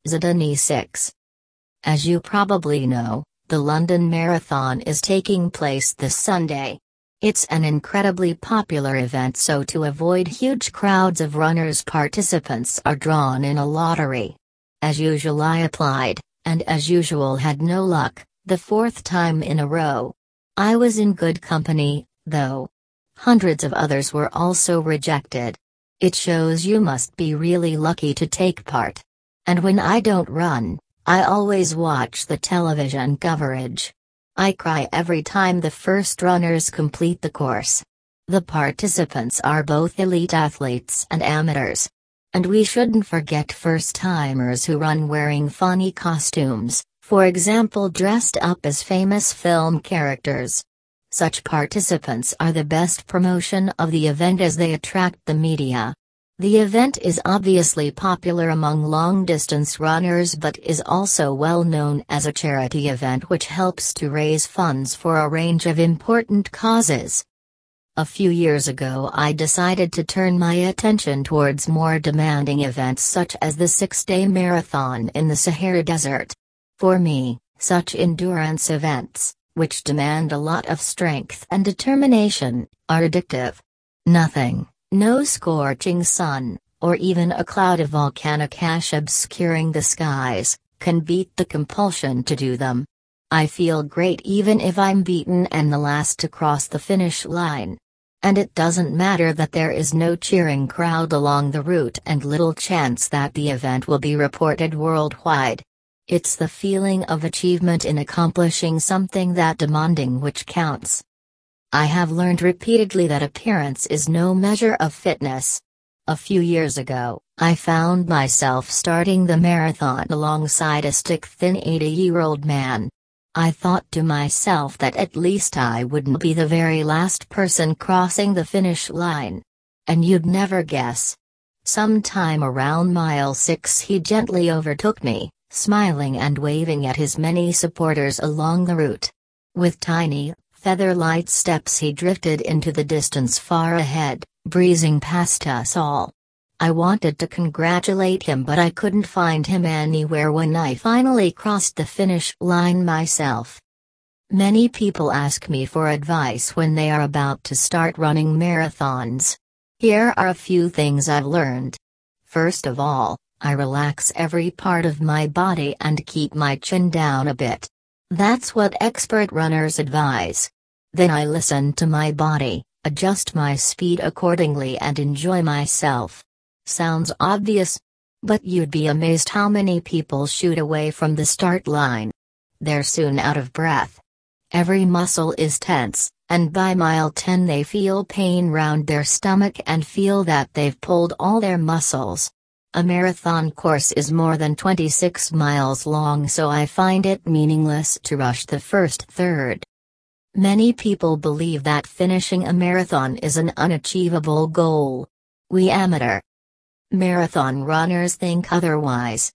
Zidane 6. As you probably know, the London Marathon is taking place this Sunday. It's an incredibly popular event, so to avoid huge crowds of runners, participants are drawn in a lottery. As usual, I applied, and as usual had no luck, the fourth time in a row. I was in good company, though. Hundreds of others were also rejected. It shows you must be really lucky to take part. And when I don't run, I always watch the television coverage. I cry every time the first runners complete the course. The participants are both elite athletes and amateurs. And we shouldn't forget first-timers who run wearing funny costumes, for example dressed up as famous film characters. Such participants are the best promotion of the event as they attract the media. The event is obviously popular among long-distance runners but is also well known as a charity event which helps to raise funds for a range of important causes. A few years ago I decided to turn my attention towards more demanding events such as the 6-day marathon in the Sahara Desert. For me, such endurance events, which demand a lot of strength and determination, are addictive. Nothing, no scorching sun, or even a cloud of volcanic ash obscuring the skies, can beat the compulsion to do them. I feel great even if I'm beaten and the last to cross the finish line. And it doesn't matter that there is no cheering crowd along the route and little chance that the event will be reported worldwide. It's the feeling of achievement in accomplishing something that demanding which counts. I have learned repeatedly that appearance is no measure of fitness. A few years ago, I found myself starting the marathon alongside a stick-thin 80-year-old man. I thought to myself that at least I wouldn't be the very last person crossing the finish line. And you'd never guess. Sometime around mile 6 he gently overtook me, smiling and waving at his many supporters along the route. With tiny, feather-light steps he drifted into the distance far ahead, breezing past us all. I wanted to congratulate him but I couldn't find him anywhere when I finally crossed the finish line myself. Many people ask me for advice when they are about to start running marathons. Here are a few things I've learned. First of all, I relax every part of my body and keep my chin down a bit. That's what expert runners advise. Then I listen to my body, adjust my speed accordingly and enjoy myself. Sounds obvious? But you'd be amazed how many people shoot away from the start line. They're soon out of breath. Every muscle is tense, and by mile 10 they feel pain round their stomach and feel that they've pulled all their muscles. A marathon course is more than 26 miles long, so I find it meaningless to rush the first third. Many people believe that finishing a marathon is an unachievable goal. We amateur marathon runners think otherwise.